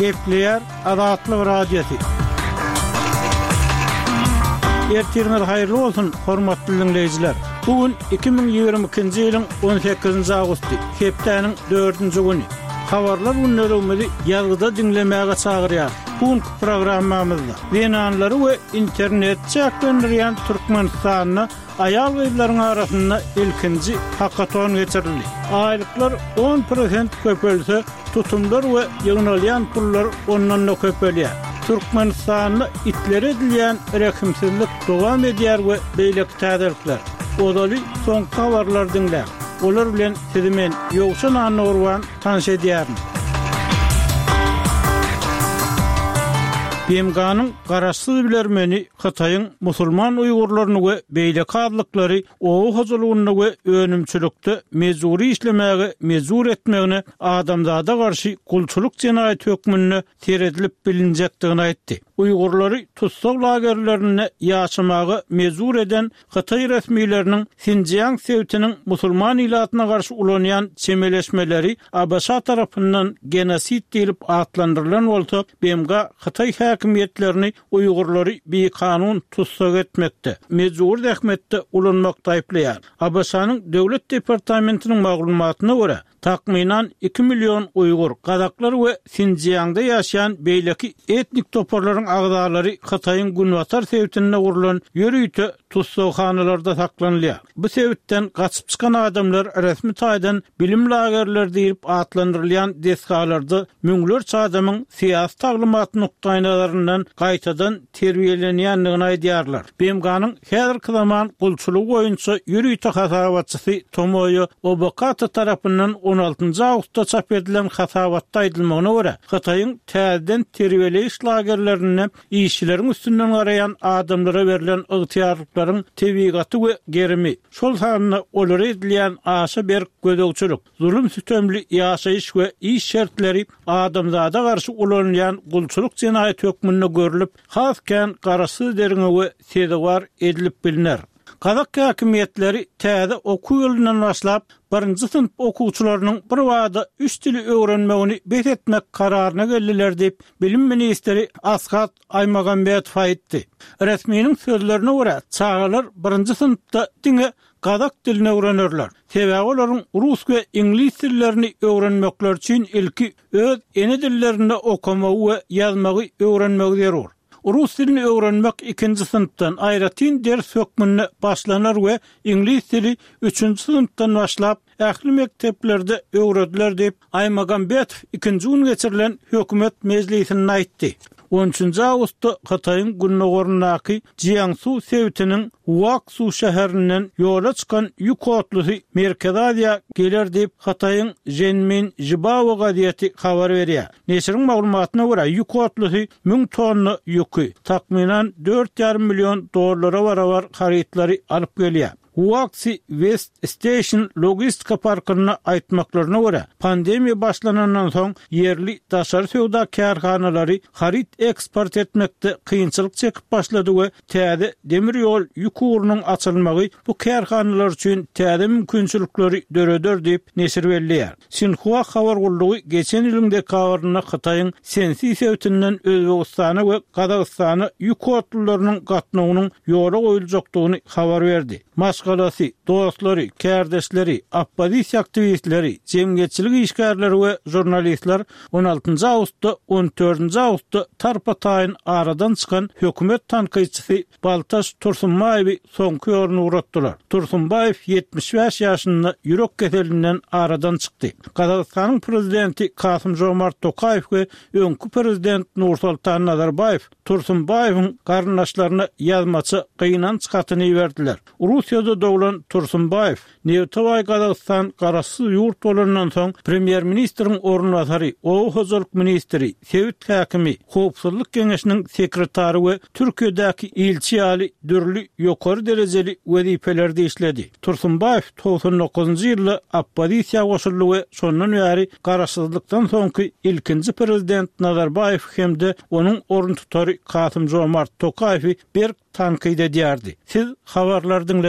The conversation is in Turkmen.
Gepleyer Azatlyk Radiosu. Ertirňiz haýyrly bolsun, hormatly dinleýijiler. Bugün 2022-nji ýylyň 18-nji awgusty, hepdeniň 4-nji güni. Habarlar günnäligini ýazgyda dinlemäge çagyrýar. Bugünkü programmamyzda Wenanlary we internet çäklendirýän Türkmenistanyň aýal gyzlaryň arasynda ilkinji hakaton geçirildi. Aýlyklar 10% köpelse, tutumlar we ýygnalýan pullar ondan-da köpelýär. Türkmenistanyň itlere edilýän rekimsizlik dowam edýär we beýleki täzelikler. Odaly soňky habarlar dinlär. Olar bilen sizi men ýogşan anlagurwan tanış edýärim. BMG'nın garaşsyz bilermeni Xitaýyň musulman uýgurlaryny we beýleki adlyklary owu hozurlygyny we önümçülükde mezuri işlemäge mezur etmegine adamzada garşy gulçuluk jenaýaty hökmüne teredilip bilinjekdigini aýtdy. Uýgurlary tutsak lagerlerine ýaşamagy mezur eden Xitaý resmiýetleriniň Xinjiang sewtiniň musulman ilatyna garşy ulanýan çemeleşmeleri Abaşa tarapyndan genosit diýilip atlandyrylan bolsa, BMG Xitaý häkimiýetlerini uýgurlary bir kanun tutsak etmekde, mezur dähmetde ulanmakda aýplaýar. Abaşanyň döwlet departamentiniň maglumatyna görä, takminan 2 milyon Uygur, Kazaklar we Xinjiangda ýaşaýan beýleki etnik toparlaryň agdalary Xitaýyň Günwatar sewtine gurulan ýörüýte tutsakhanalalarda saklanýar. Bu sewtden gaçyp çykan adamlar resmi taýdan bilim lagerleri diýip atlandyrylýan desgalarda müňlerçe adamyň siýasy taglymat nukdaýlaryndan gaýtadan terbiýelenýändigini aýdýarlar. BMG'nın häzirki zaman gulçulugy boýunça ýörüýte hasabatçysy Tomoyo Obokata tarapyndan 16-njy awgustda çap edilen hasabatda aýdylmagyna görä, Xitaýyň täzeden terbiýeleýiş lagerlerine işçileriň üstünden garayan adamlara verilen ygtyýarlyklaryň tebigaty we gerimi, şol sanyna olary edilýän aşa bir gödөгçülük, zulüm sütemli ýaşaýyş we iş şertleri adamzada garşy ulanýan gulçuluk jenaýaty hökmüne görülip, hasken garaşsyz derine we sedewar edilip bilinär. Kazak häkimiýetleri täze okuw ýolundan başlap 1-nji sınıf okuwçylarynyň bir wada 3 dili öwrenmegini bethetmek kararyna geldiler diýip bilim ministri Asgat Aýmagambetow aýtdy. Resmiýiniň sözlerine görä, çağalar 1-nji sınıfda diňe Kazak dilini öwrenirler. Sebäbi olaryň rus we ingliz dillerini öwrenmekler üçin ilki öz ene dillerinde okumagy we ýazmagy öwrenmegi zerur. Rus dilini öwrenmek 2-nji sınıfdan aýratyn ders hökmüne başlanar we ingliz dili 3-nji sınıfdan başlap ähli mekteplerde öwrediler diýip Aýmagambetow 2-nji gün geçirilen hökümet mejlisinde aýtdy. 13-nji awgustda Xitaýyň Günnogorundaky Jiangsu sewtiniň Huangsu şäherinden ýola çykan ýük otlusy Merkez Aziýa geler diýip Xitaýyň Zhenmin Jibawa gaziýeti habar berýär. Neşriň maglumatyna görä, ýük otlusy 1000 tonna ýüki, takminan $4,5 milyon barabar harytlary alyp gelýär. Huangsi West Station logistika parkyna aýtmaklaryna görä, pandemiýa başlanandan soň yerli daşary sowda karhanalary haryt eksport etmekde kynçylyk çekip başlady we täze demir ýol ýük ugurynyň açylmagy bu karhanalar üçin täze mümkinçilikleri döreder diýip neşir berýär. Xinhua habar gullugy geçen ýylyň dekabrynda Xitaýyň Sensi sewtinden Özbegistana we Kazakstana ýük otlarynyň gatnawynyň ýola goýuljakdygyny habar berdi. Maşgalasy, dostlary, kärdeşleri, oppozisiýa aktivistleri, jemgyýetçilik işgärleri we jurnalistler 16-njy awgustda 14-nji awgustda tarpataýyn aradan çykan hökümet tanqyçysy Baltaş Tursunbaýewy soňky ýoruny uratdylar. Tursunbaýew 75 ýaşynda ýürek keselinden aradan çykdy. Kazakstanyň prezidenti Kasym-Jomart Tokaýew we öňkü prezident Nursultan Nazarbaýew Tursunbaýewyň garnaşlaryna ýazmaçy gynan çykatyny berdiler. Russiýada dowlan Tursunbaýew Newtowy Kazakstan garaşsyz ýurt bolandan soň premier ministriň ornwazary, ow hozurlyk ministri, sewt häkimi, howpsuzlyk geňeşiniň sekretary we Türkiýedäki ilçi ýaly dürli ýokary derejeli wezifelerde işledi. Tursunbaýew 99-njy ýylda oppozisiýa goşuldy we şondan bäri garaşsyzlykdan soňky ilkinji prezident Nazarbaýew hemde onuň orun tutary Kasym-Jomart Tokaýewy bir tanqid edýärdi. Siz habarlardan